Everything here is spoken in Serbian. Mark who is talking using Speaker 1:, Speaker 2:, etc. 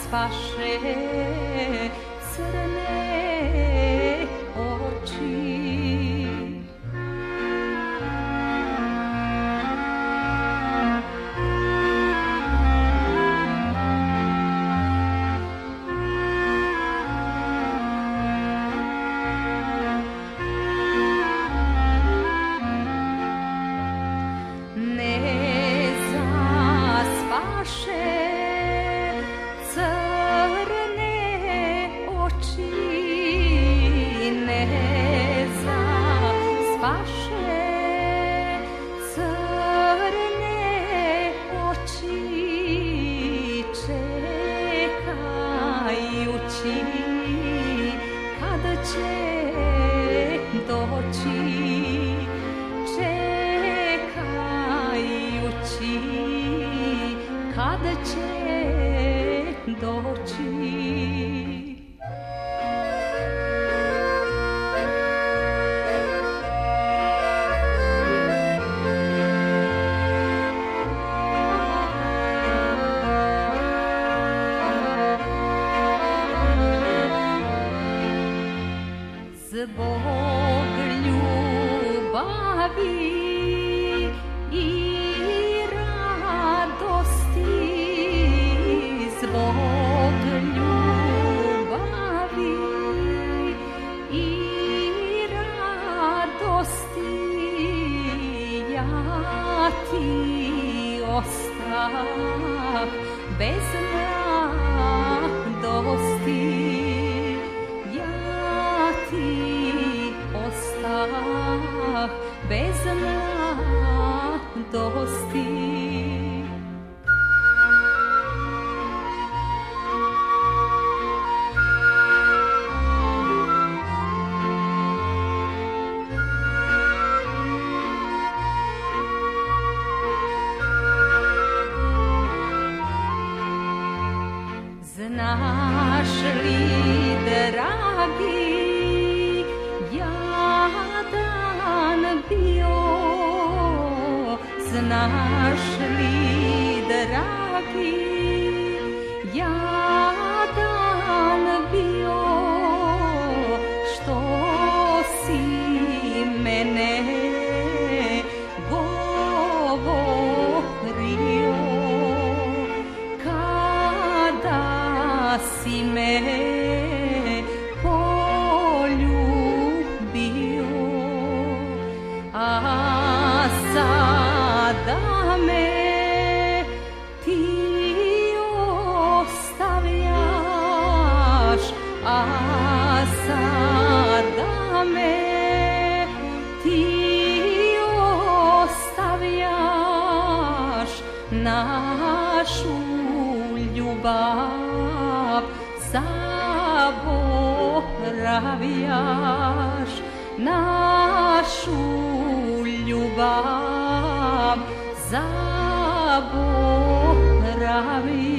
Speaker 1: vaše crne oči. Ne zaspaše crne oči, ne zaspaše crne oči, čekajući kad će doći, čekajući kad će doći. Zbog ljubavi i radosti, zbog ljubavi i radosti, ja ti ostah bez mladosti, ja ti ostah bez mladosti. Znaš li, dragi, jadan bio, znaš li, dragi, jadan bio, što si mene govorio, kada si me poljubio, a sada me ti ostavljaš, a sada me ti ostavljaš, našu ljubav zaboravljaš, našu ljubav zaboravljaš.